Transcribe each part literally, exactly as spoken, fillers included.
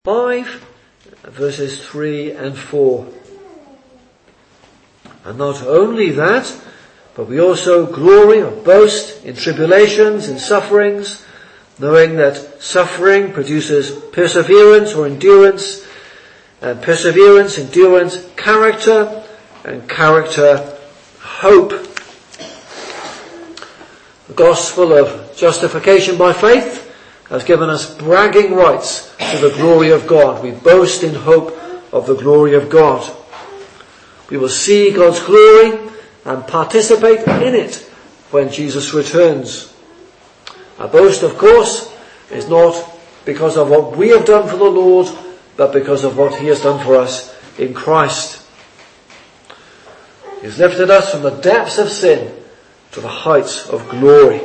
five, verses three and four. And not only that, but we also glory or boast in tribulations, in sufferings, knowing that suffering produces perseverance or endurance, and perseverance, endurance, character, and character, hope. The gospel of justification by faith has given us bragging rights to the glory of God. We boast in hope of the glory of God. We will see God's glory and participate in it when Jesus returns. Our boast, of course, is not because of what we have done for the Lord, but because of what He has done for us in Christ. He has lifted us from the depths of sin to the heights of glory.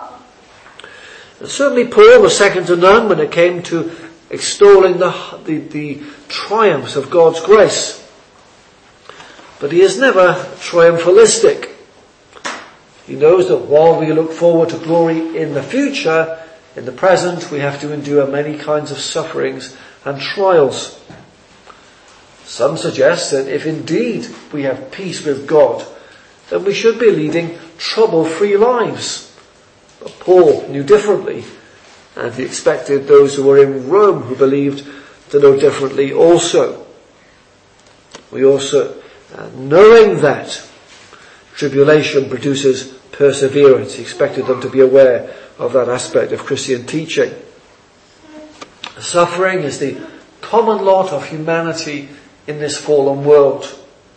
And certainly Paul was second to none when it came to extolling the, the, the triumphs of God's grace. But he is never triumphalistic. He knows that while we look forward to glory in the future, in the present we have to endure many kinds of sufferings and trials. Some suggest that if indeed we have peace with God, then we should be leading trouble-free lives. But Paul knew differently, and he expected those who were in Rome who believed to know differently also. We also, uh, knowing that tribulation produces perseverance, he expected them to be aware of that aspect of Christian teaching. Suffering is the common lot of humanity in this fallen world.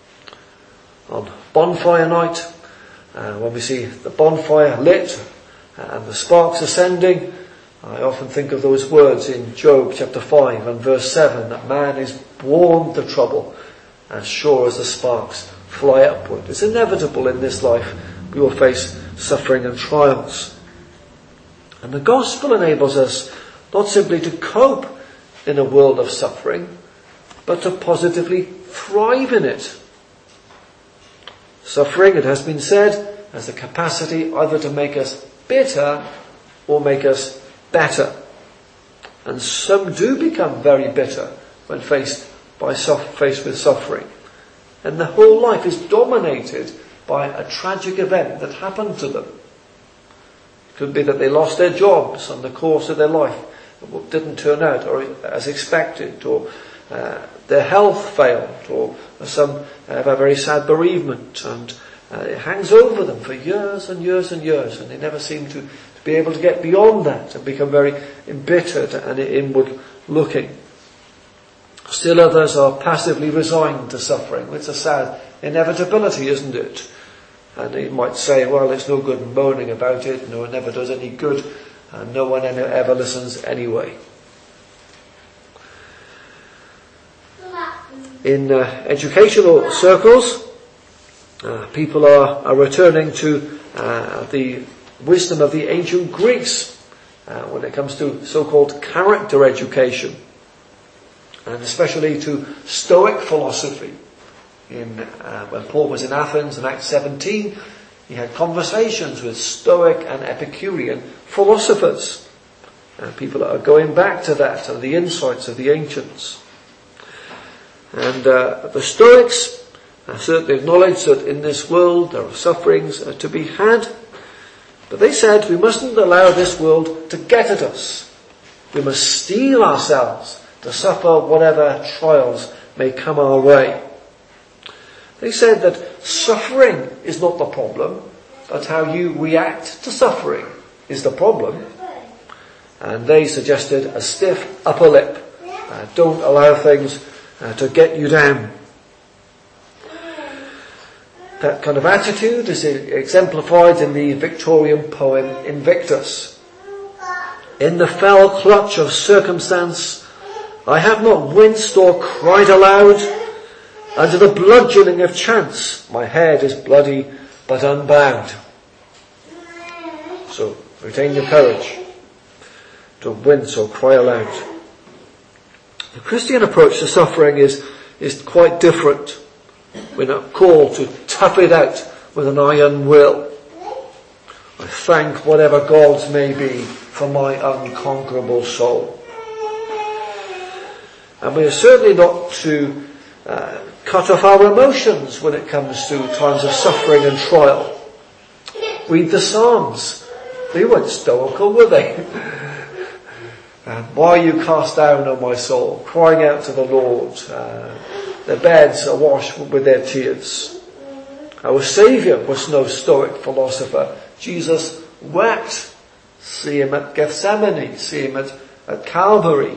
On bonfire night, uh, when we see the bonfire lit and the sparks ascending, I often think of those words in Job chapter five and verse seven, that man is born to trouble as sure as the sparks fly upward. It's inevitable in this life we will face suffering and trials. And the gospel enables us not simply to cope in a world of suffering, but to positively thrive in it. Suffering, it has been said, has the capacity either to make us bitter or make us better. And some do become very bitter when faced by faced with suffering. And their whole life is dominated by a tragic event that happened to them. It could be that they lost their jobs on the course of their life, it didn't turn out or as expected, or uh, their health failed, or some have a very sad bereavement, and uh, it hangs over them for years and years and years, and they never seem to, to be able to get beyond that and become very embittered and inward looking. Still others are passively resigned to suffering. It's a sad inevitability, isn't it? And you might say, well, it's no good moaning about it, no, it never does any good, and no one ever listens anyway. In uh, educational circles, uh, people are, are returning to uh, the wisdom of the ancient Greeks uh, when it comes to so-called character education, and especially to Stoic philosophy. In uh, when Paul was in Athens in Acts seventeen, he had conversations with Stoic and Epicurean philosophers. And people are going back to that and the insights of the ancients. And uh, the Stoics uh, certainly acknowledged that in this world there are sufferings uh, to be had. But they said we mustn't allow this world to get at us. We must steel ourselves to suffer whatever trials may come our way. They said that suffering is not the problem, but how you react to suffering is the problem. And they suggested a stiff upper lip. Uh, don't allow things uh, to get you down. That kind of attitude is exemplified in the Victorian poem Invictus. In the fell clutch of circumstance, I have not winced or cried aloud. Under the bludgeoning of chance, my head is bloody but unbowed. So, retain your courage to wince or cry aloud. The Christian approach to suffering is, is quite different. We're not called to tough it out with an iron will. I thank whatever gods may be for my unconquerable soul. And we are certainly not to uh, cut off our emotions when it comes to times of suffering and trial. Read the Psalms. They weren't stoical, were they? uh, Why are you cast down, O my soul? Crying out to the Lord. Uh, their beds are washed with their tears. Our Saviour was no stoic philosopher. Jesus wept. See him at Gethsemane. See him at, at Calvary.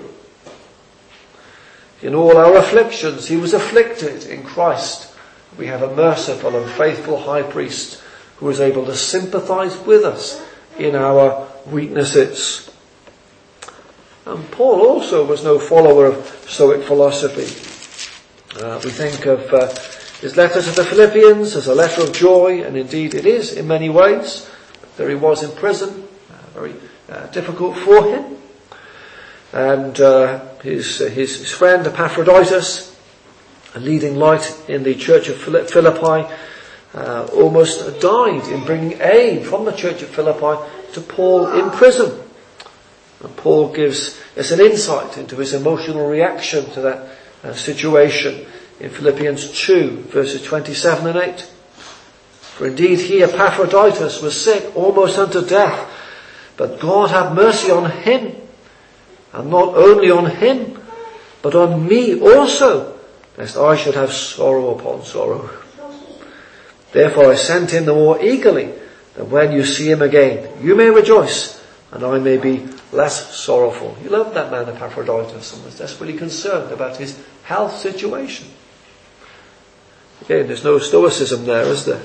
In all our afflictions, he was afflicted in Christ. We have a merciful and faithful high priest who is able to sympathize with us in our weaknesses. And Paul also was no follower of Stoic philosophy. Uh, we think of uh, his letter to the Philippians as a letter of joy, and indeed it is in many ways. There he was in prison, uh, very uh, difficult for him. And uh, his, uh, his his friend Epaphroditus, a leading light in the church of Philippi, uh, almost died in bringing aid from the church of Philippi to Paul in prison. And Paul gives us an insight into his emotional reaction to that uh, situation in Philippians two, verses twenty-seven and eight. For indeed he, Epaphroditus, was sick almost unto death, but God had mercy on him, and not only on him, but on me also, lest I should have sorrow upon sorrow. Therefore I sent him the more eagerly, that when you see him again, you may rejoice, and I may be less sorrowful. He loved that man Epaphroditus and was desperately concerned about his health situation. Again, there's no stoicism there, is there?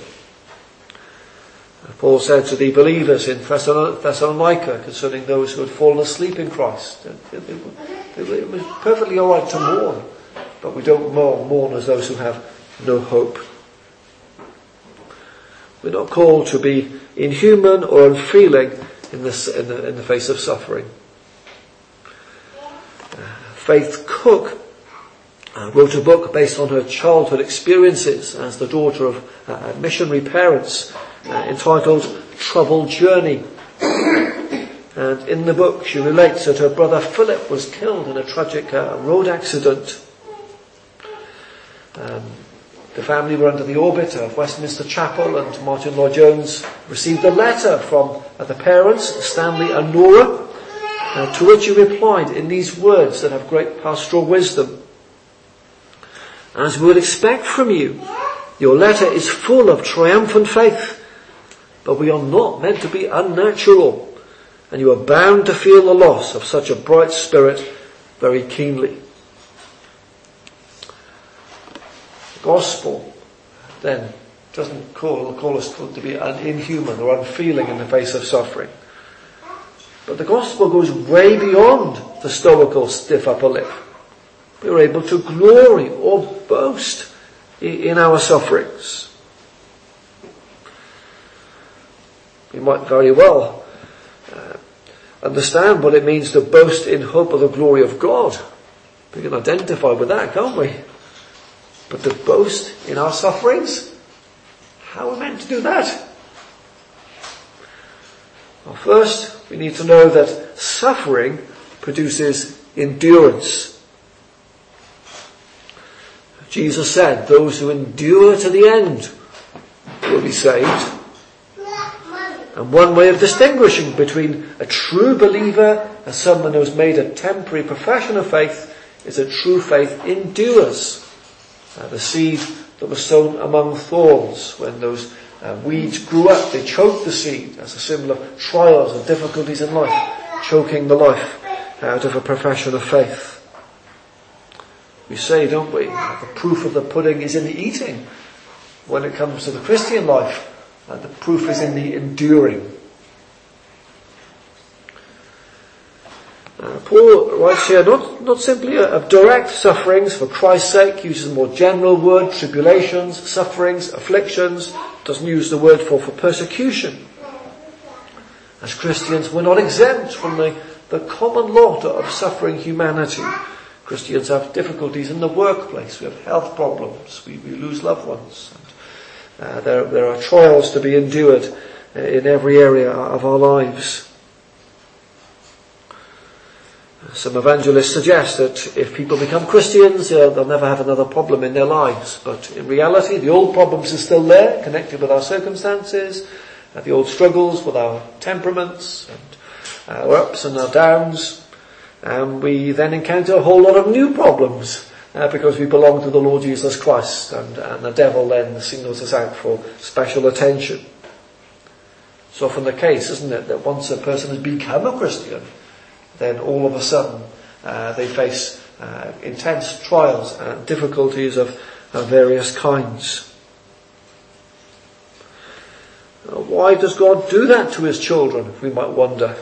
Paul said to the believers in Thessalonica concerning those who had fallen asleep in Christ, it was perfectly all right to mourn, but we don't mourn, mourn as those who have no hope. We're not called to be inhuman or unfeeling in the, in the, in the face of suffering. Uh, Faith Cook uh, wrote a book based on her childhood experiences as the daughter of uh, missionary parents, Uh, entitled Troubled Journey. And in the book she relates that her brother Philip was killed in a tragic uh, road accident. Um, the family were under the orbit of Westminster Chapel, and Martin Lloyd-Jones received a letter from uh, the parents, Stanley and Nora, uh, to which he replied in these words that have great pastoral wisdom. As we would expect from you, your letter is full of triumphant faith, but we are not meant to be unnatural, and you are bound to feel the loss of such a bright spirit very keenly. The gospel, then, doesn't call, call us to be inhuman or unfeeling in the face of suffering. But the gospel goes way beyond the stoical stiff upper lip. We are able to glory or boast in our sufferings. We might very well uh, understand what it means to boast in hope of the glory of God. We can identify with that, can't we? But to boast in our sufferings? How are we meant to do that? Well, first, we need to know that suffering produces endurance. Jesus said, those who endure to the end will be saved. And one way of distinguishing between a true believer and someone who has made a temporary profession of faith is that true faith endures. Uh, the seed that was sown among thorns, when those uh, weeds grew up, they choked the seed as a symbol of trials and difficulties in life, choking the life out of a profession of faith. We say, don't we, the proof of the pudding is in the eating. When it comes to the Christian life, and the proof is in the enduring. Uh, Paul writes here not, not simply of direct sufferings for Christ's sake, uses a more general word, tribulations, sufferings, afflictions, doesn't use the word for, for persecution. As Christians, we're not exempt from the, the common lot of suffering humanity. Christians have difficulties in the workplace, we have health problems, we, we lose loved ones. Uh, there, there are trials to be endured in every area of our lives. Some evangelists suggest that if people become Christians, uh, they'll never have another problem in their lives. But in reality, the old problems are still there, connected with our circumstances, uh, the old struggles with our temperaments, and our ups and our downs. And we then encounter a whole lot of new problems, uh, because we belong to the Lord Jesus Christ, and, and the devil then singles us out for special attention. It's often the case, isn't it, that once a person has become a Christian, then all of a sudden uh, they face uh, intense trials and difficulties of, of various kinds. Uh, why does God do that to his children, we might wonder?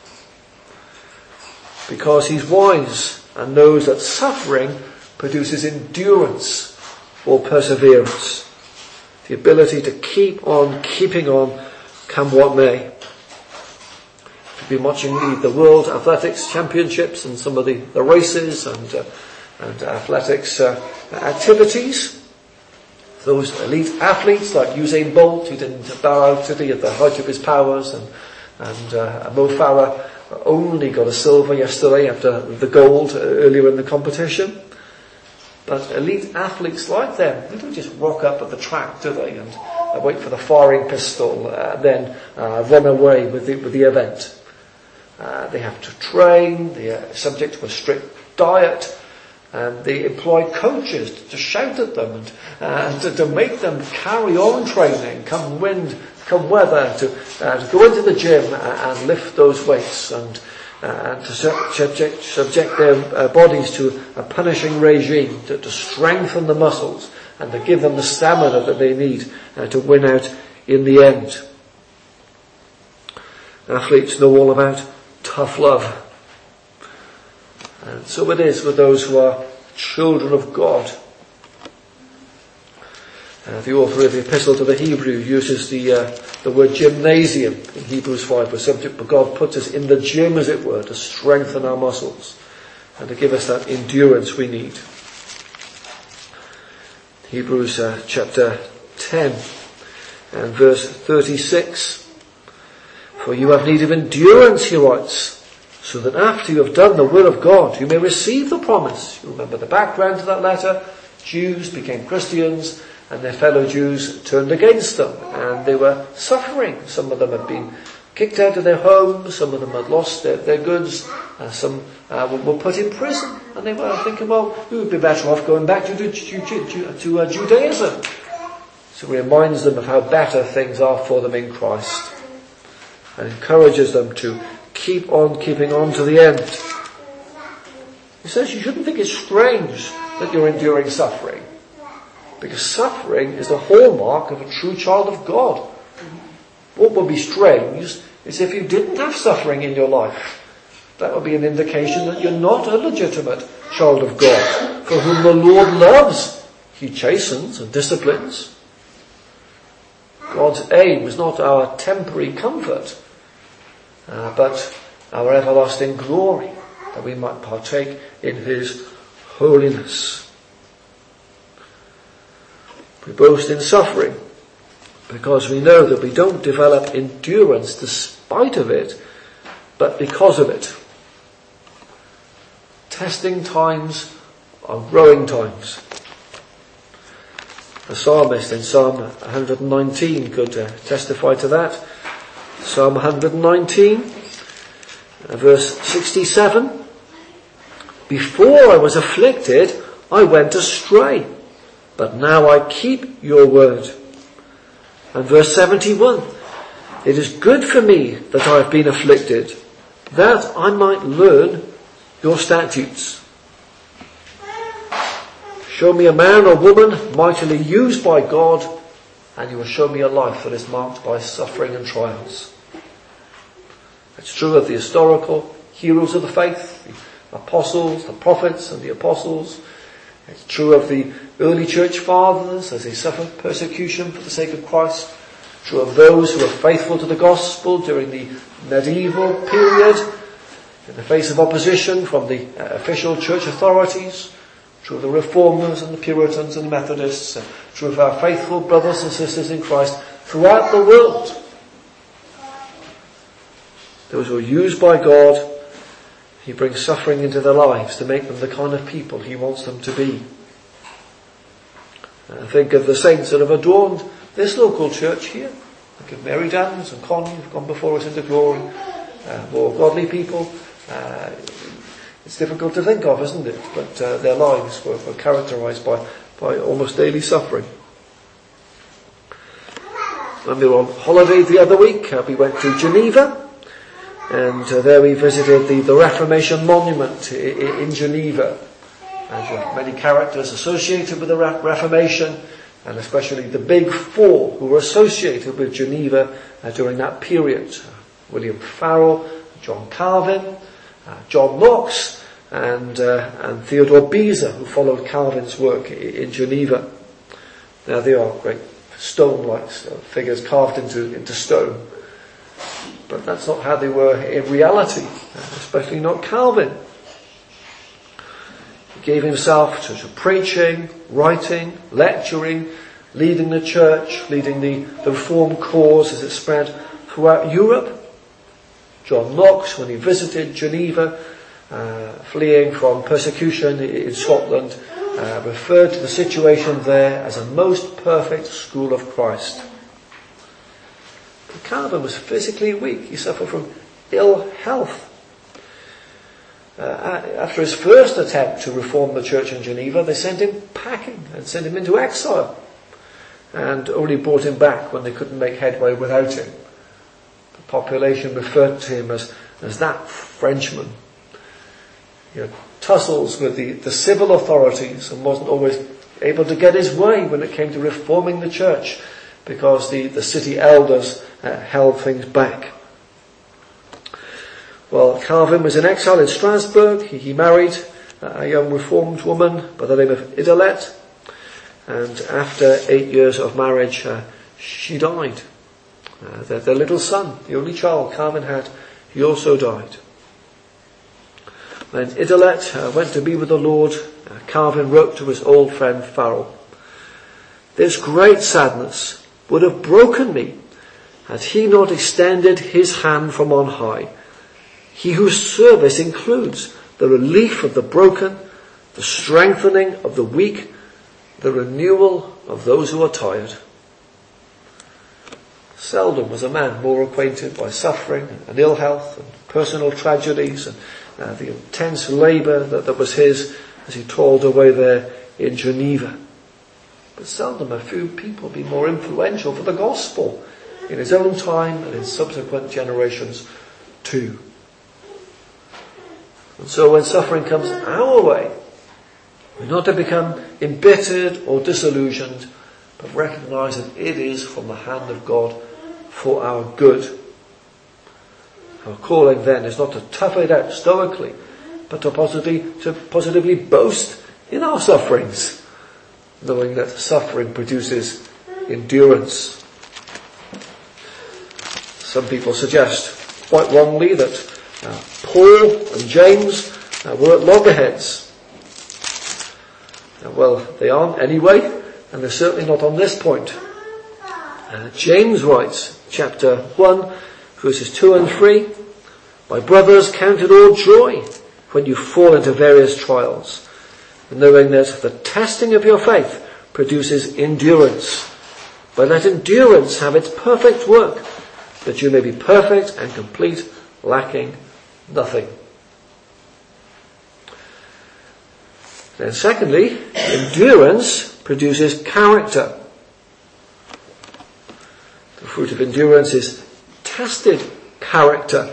Because he's wise and knows that suffering produces endurance or perseverance. The ability to keep on keeping on, come what may. We've been watching the, the World Athletics Championships and some of the, the races and, uh, and athletics uh, activities. Those elite athletes like Usain Bolt, who didn't bow out to the, at the height of his powers, and, and uh, Mo Farah only got a silver yesterday after the gold earlier in the competition. But elite athletes like them, they don't just rock up at the track, do they, and uh, wait for the firing pistol, uh, then uh, run away with the, with the event. Uh, they have to train, they are subject to a strict diet, and they employ coaches to shout at them and, uh, to, to make them carry on training, come wind, come weather, to, uh, to go into the gym and, and lift those weights, and, uh, and to subject, subject their uh, bodies to a punishing regime, to, to strengthen the muscles and to give them the stamina that they need uh, to win out in the end. Athletes know all about tough love. And so it is with those who are children of God. Uh, the author of the Epistle to the Hebrews uses the uh, the word gymnasium in Hebrews five, where subject, but God puts us in the gym, as it were, to strengthen our muscles and to give us that endurance we need. Hebrews uh, chapter ten and verse thirty-six. For you have need of endurance, he writes, so that after you have done the will of God, you may receive the promise. You remember the background to that letter. Jews became Christians, and their fellow Jews turned against them, and they were suffering. Some of them had been kicked out of their homes, some of them had lost their, their goods, uh, some uh, were, were put in prison, and they were thinking, well, we would be better off going back to, to, to, to uh, Judaism. So he reminds them of how better things are for them in Christ, and encourages them to keep on keeping on to the end. He says you shouldn't think it's strange that you're enduring suffering, because suffering is the hallmark of a true child of God. What would be strange is if you didn't have suffering in your life. That would be an indication that you're not a legitimate child of God, for whom the Lord loves. He chastens and disciplines. God's aim is not our temporary comfort, uh, but our everlasting glory, that we might partake in his holiness. We boast in suffering because we know that we don't develop endurance despite of it, but because of it. Testing times are growing times. The psalmist in Psalm one nineteen could uh, testify to that. Psalm one nineteen, uh, verse sixty-seven. Before I was afflicted, I went astray, but now I keep your word. And verse seventy-one. It is good for me that I have been afflicted, that I might learn your statutes. Show me a man or woman mightily used by God, and you will show me a life that is marked by suffering and trials. It's true of the historical heroes of the faith, the apostles, the prophets and the apostles. It's true of the early church fathers as they suffered persecution for the sake of Christ. True of those who were faithful to the gospel during the medieval period in the face of opposition from the uh, official church authorities. True of the Reformers and the Puritans and the Methodists. Uh, true of our faithful brothers and sisters in Christ throughout the world. Those who are used by God, He brings suffering into their lives to make them the kind of people he wants them to be. Uh, think of the saints that have adorned this local church here. Think of Mary Downs and Connie who've gone before us into glory. Uh, more godly people. Uh, it's difficult to think of, isn't it? But uh, their lives were, were characterised by, by almost daily suffering. When we were on holiday the other week, uh, we went to Geneva. And uh, there we visited the, the Reformation Monument in, in Geneva. And you have many characters associated with the Re- Reformation, and especially the big four who were associated with Geneva uh, during that period. Uh, William Farel, John Calvin, uh, John Knox, and, uh, and Theodore Beza, who followed Calvin's work in, in Geneva. Now they are great stone-like uh, figures carved into, into stone. But that's not how they were in reality, especially not Calvin. He gave himself to, to preaching, writing, lecturing, leading the church, leading the, the Reformed cause as it spread throughout Europe. John Knox, when he visited Geneva, uh, fleeing from persecution in Scotland, uh, referred to the situation there as a most perfect school of Christ. Calvin was physically weak. He suffered from ill health. Uh, after his first attempt to reform the church in Geneva, they sent him packing and sent him into exile, and only brought him back when they couldn't make headway without him. The population referred to him as, as that Frenchman. He had tussles with the, the civil authorities and wasn't always able to get his way when it came to reforming the church, because the, the city elders uh, held things back. Well, Calvin was in exile in Strasbourg. He, he married a young reformed woman by the name of Idelette. And after eight years of marriage, uh, she died. Uh, their, their little son, the only child Calvin had, he also died. When Idelette uh, went to be with the Lord, uh, Calvin wrote to his old friend Farel, "This great sadness would have broken me had he not extended his hand from on high. He whose service includes the relief of the broken, the strengthening of the weak, the renewal of those who are tired." Seldom was a man more acquainted by suffering and ill health and personal tragedies and uh, the intense labour that, that was his as he toiled away there in Geneva. But seldom have few people been more influential for the gospel in his own time and in subsequent generations too. And so when suffering comes our way, we're not to become embittered or disillusioned, but recognise that it is from the hand of God for our good. Our calling then is not to tough it out stoically, but to positively, to positively boast in our sufferings, knowing that suffering produces endurance. Some people suggest, quite wrongly, that uh, Paul and James uh, were at loggerheads. Uh, well, they aren't anyway, and they're certainly not on this point. Uh, James writes, chapter one, verses two and three, "My brothers, count it all joy when you fall into various trials, knowing that the testing of your faith produces endurance. But let endurance have its perfect work, that you may be perfect and complete, lacking nothing." Then secondly, endurance produces character. The fruit of endurance is tested character.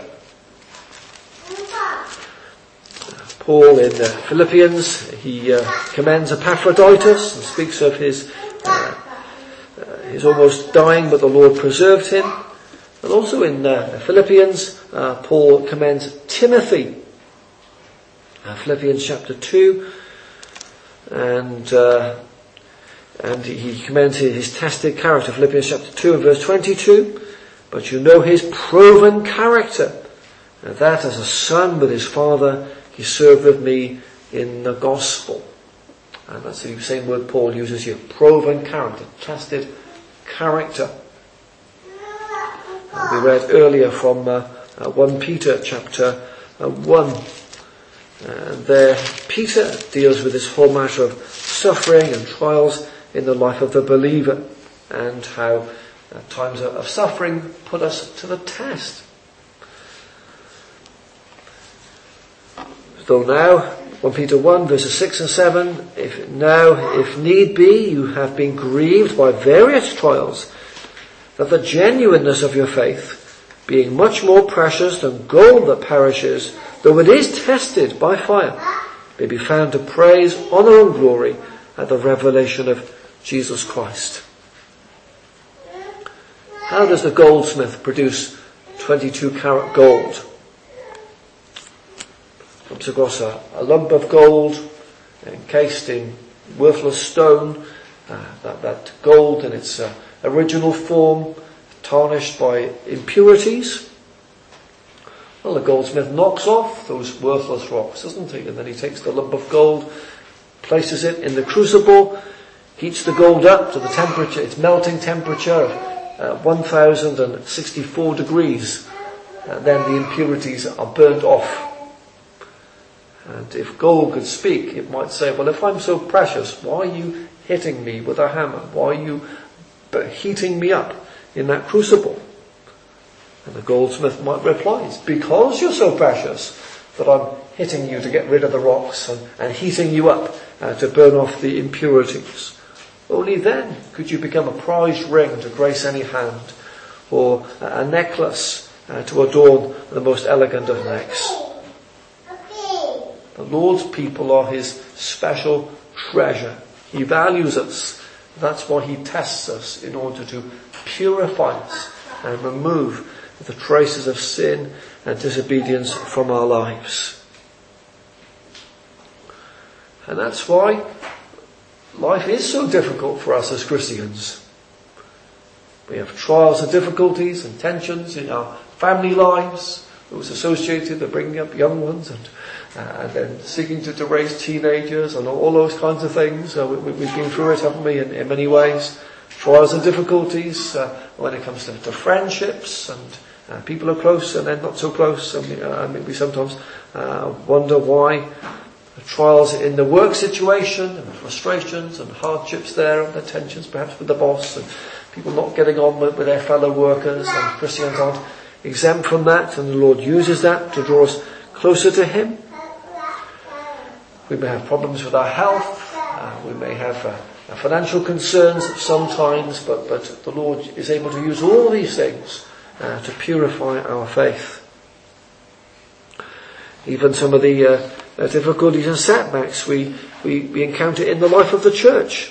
Paul in uh, Philippians, he uh, commends Epaphroditus and speaks of his uh, uh, his almost dying, but the Lord preserved him. And also in uh, Philippians, uh, Paul commends Timothy. Uh, Philippians chapter two, and uh, and he commends his tested character. Philippians chapter two and verse twenty-two. "But you know his proven character, and that as a son with his father, he served with me in the gospel." And that's the same word Paul uses here. Proven character, tested character. And we read earlier from uh, uh, First Peter chapter uh, one, And there Peter deals with this whole matter of suffering and trials in the life of the believer, and how uh, times of suffering put us to the test. Though now, First Peter one verses six and seven, if now, if need be, you have been grieved by various trials, that the genuineness of your faith, being much more precious than gold that perishes, though it is tested by fire, may be found to praise, honour and glory at the revelation of Jesus Christ. How does the goldsmith produce twenty-two carat gold? Comes across a, a lump of gold encased in worthless stone, uh, that, that gold in its uh, original form, tarnished by impurities. Well, the goldsmith knocks off those worthless rocks, doesn't he? And then he takes the lump of gold, places it in the crucible, heats the gold up to the temperature, its melting temperature of uh, one thousand sixty-four degrees. And then the impurities are burnt off. And if gold could speak, it might say, well, if I'm so precious, why are you hitting me with a hammer? Why are you heating me up in that crucible? And the goldsmith might reply, it's because you're so precious that I'm hitting you to get rid of the rocks and, and heating you up uh, to burn off the impurities. Only then could you become a prized ring to grace any hand, or a necklace uh, to adorn the most elegant of necks. The Lord's people are his special treasure. He values us. That's why he tests us, in order to purify us and remove the traces of sin and disobedience from our lives. And that's why life is so difficult for us as Christians. We have trials and difficulties and tensions in our family lives, those associated with bringing up young ones, and Uh, and then seeking to, to raise teenagers and all, all those kinds of things. Uh, we, we've been through it, haven't we, in, in many ways. Trials and difficulties uh, when it comes to, to friendships, and uh, people are close and then not so close. And uh, we sometimes uh, wonder why. Trials in the work situation, and frustrations and hardships there, and the tensions perhaps with the boss, and people not getting on with, with their fellow workers, and Christians aren't exempt from that, and the Lord uses that to draw us closer to him. We may have problems with our health, uh, we may have uh, financial concerns sometimes, but, but the Lord is able to use all these things uh, to purify our faith. Even some of the uh, uh, difficulties and setbacks we, we, we encounter in the life of the church.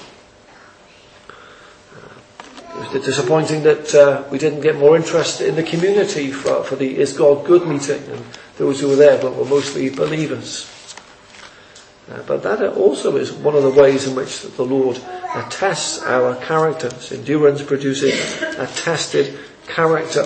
Uh, it was disappointing that uh, we didn't get more interest in the community for, for the Is God Good meeting, and those who were there were mostly believers. Uh, but that also is one of the ways in which the Lord uh, tests our characters. Endurance produces a tested character.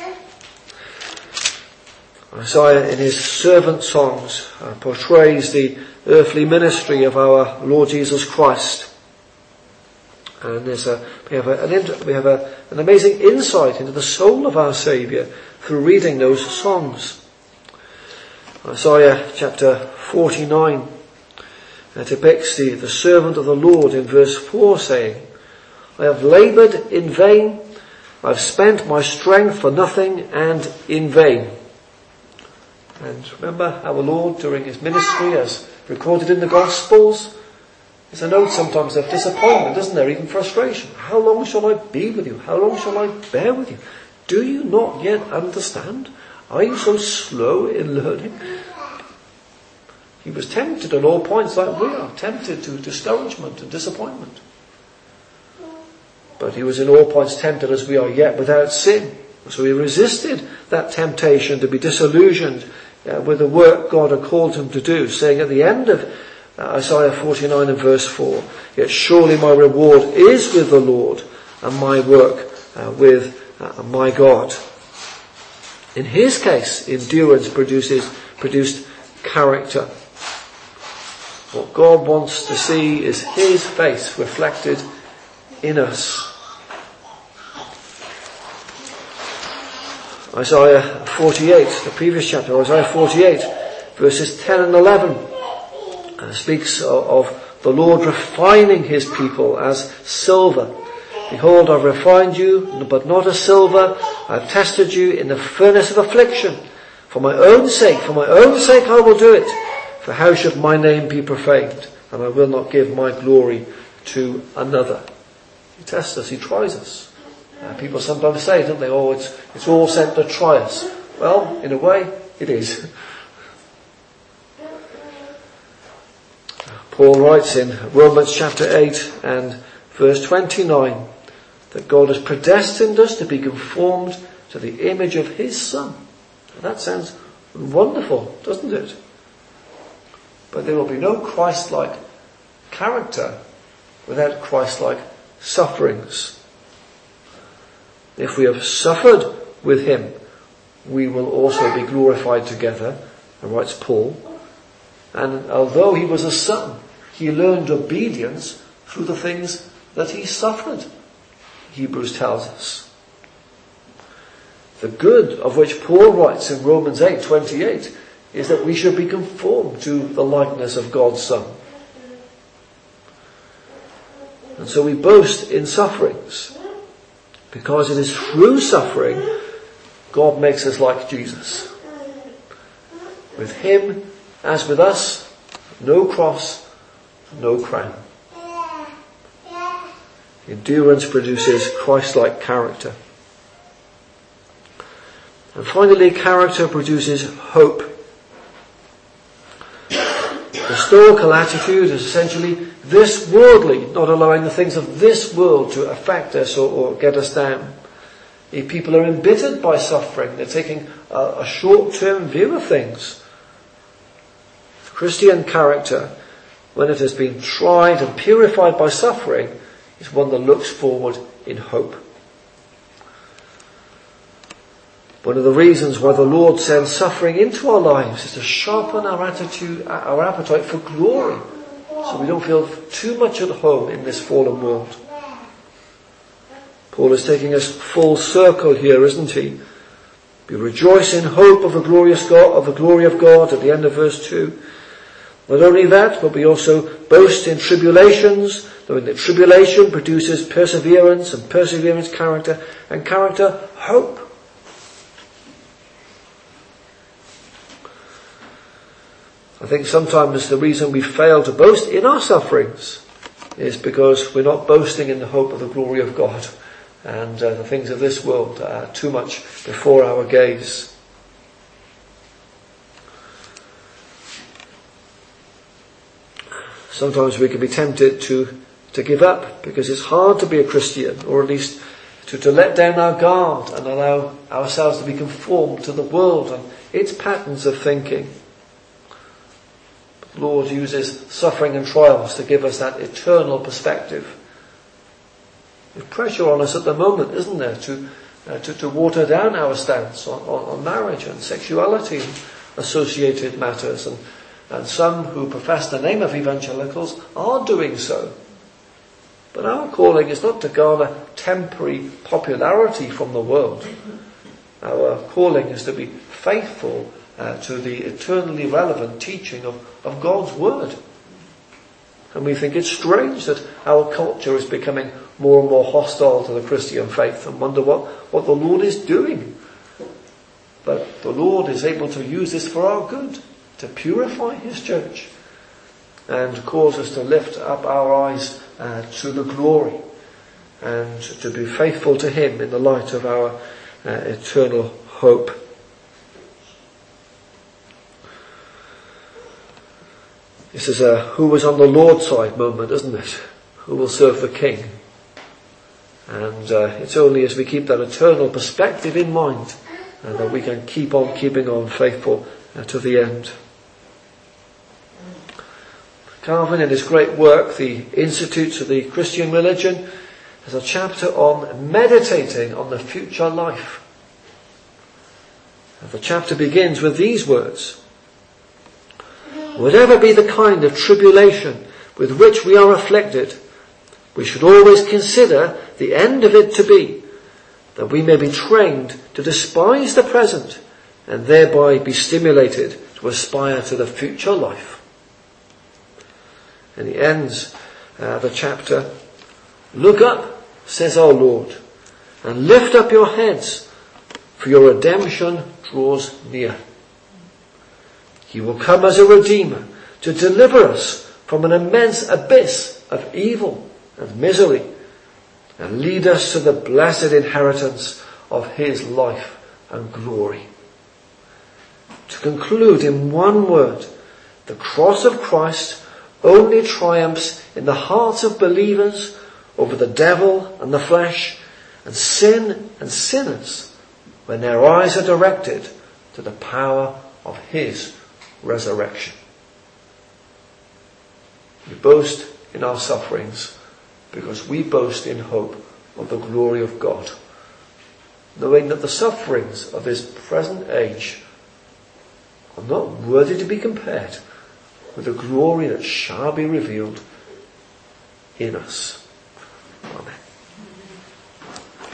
Isaiah, in his servant songs, uh, portrays the earthly ministry of our Lord Jesus Christ. And there's a, we have, a, an, we have a, an amazing insight into the soul of our Saviour through reading those songs. Isaiah chapter forty-nine uh, depicts the, the servant of the Lord in verse four, saying, I have laboured in vain, I have spent my strength for nothing and in vain. And remember our Lord during his ministry, as recorded in the Gospels, there's a note sometimes of disappointment, isn't there? Even frustration. How long shall I be with you? How long shall I bear with you? Do you not yet understand? Are you so slow in learning? He was tempted at all points like we are, tempted to discouragement and disappointment. But he was in all points tempted as we are, yet without sin. So he resisted that temptation to be disillusioned uh, with the work God had called him to do, saying at the end of uh, Isaiah forty-nine and verse four, yet surely my reward is with the Lord, and my work uh, with uh, my God. In his case, endurance produces produced character. What God wants to see is his face reflected in us. Isaiah forty-eight, the previous chapter, Isaiah forty-eight, verses ten and eleven uh, speaks of, of the Lord refining his people as silver. Behold, I've refined you, but not as silver. I've tested you in the furnace of affliction. For my own sake, for my own sake I will do it. For how should my name be profaned? And I will not give my glory to another. He tests us, he tries us. Uh, people sometimes say, don't they, oh, it's, it's all sent to try us. Well, in a way, it is. Paul writes in Romans chapter eight and verse twenty-nine that God has predestined us to be conformed to the image of his Son. And that sounds wonderful, doesn't it? But there will be no Christ-like character without Christ-like sufferings. If we have suffered with him, we will also be glorified together, writes Paul. And although he was a son, he learned obedience through the things that he suffered, Hebrews tells us. The good of which Paul writes in Romans eight twenty-eight is that we should be conformed to the likeness of God's Son. And so we boast in sufferings, because it is through suffering God makes us like Jesus. With him, as with us, no cross, no crown. Endurance produces Christ-like character. And finally, character produces hope. The stoical attitude is essentially this worldly, not allowing the things of this world to affect us or, or get us down. If people are embittered by suffering, they're taking a, a short-term view of things. Christian character, when it has been tried and purified by suffering, is one that looks forward in hope. One of the reasons why the Lord sends suffering into our lives is to sharpen our attitude, our appetite for glory, so we don't feel too much at home in this fallen world. Paul is taking us full circle here, isn't he? We rejoice in hope of the glorious God, of the glory of God at the end of verse two. Not only that, but we also boast in tribulations, knowing that tribulation produces perseverance, and perseverance character, and character hope. I think sometimes the reason we fail to boast in our sufferings is because we're not boasting in the hope of the glory of God, and uh, the things of this world are too much before our gaze. Sometimes we can be tempted to, to give up because it's hard to be a Christian, or at least to, to let down our guard and allow ourselves to be conformed to the world and its patterns of thinking. The Lord uses suffering and trials to give us that eternal perspective. There's pressure on us at the moment, isn't there, to uh, to, to water down our stance on, on, on marriage and sexuality and associated matters, and and some who profess the name of evangelicals are doing so. But our calling is not to garner temporary popularity from the world. Our calling is to be faithful uh, to the eternally relevant teaching of, of God's Word. And we think it's strange that our culture is becoming more and more hostile to the Christian faith, and wonder what, what the Lord is doing. But the Lord is able to use this for our good, to purify his church and cause us to lift up our eyes uh, to the glory, and to be faithful to him in the light of our uh, eternal hope. This is a who was on the Lord's side moment, isn't it? Who will serve the King? And uh, it's only as we keep that eternal perspective in mind uh, that we can keep on keeping on faithful uh, to the end. Calvin, in his great work, The Institutes of the Christian Religion, has a chapter on meditating on the future life. And the chapter begins with these words: whatever be the kind of tribulation with which we are afflicted, we should always consider the end of it to be that we may be trained to despise the present, and thereby be stimulated to aspire to the future life. And he ends uh, the chapter, "Look up, says our Lord, and lift up your heads, for your redemption draws near." He will come as a redeemer to deliver us from an immense abyss of evil and misery and lead us to the blessed inheritance of his life and glory. To conclude in one word, the cross of Christ only triumphs in the hearts of believers over the devil and the flesh and sin and sinners when their eyes are directed to the power of his resurrection. We boast in our sufferings because we boast in hope of the glory of God, knowing that the sufferings of this present age are not worthy to be compared with the glory that shall be revealed in us.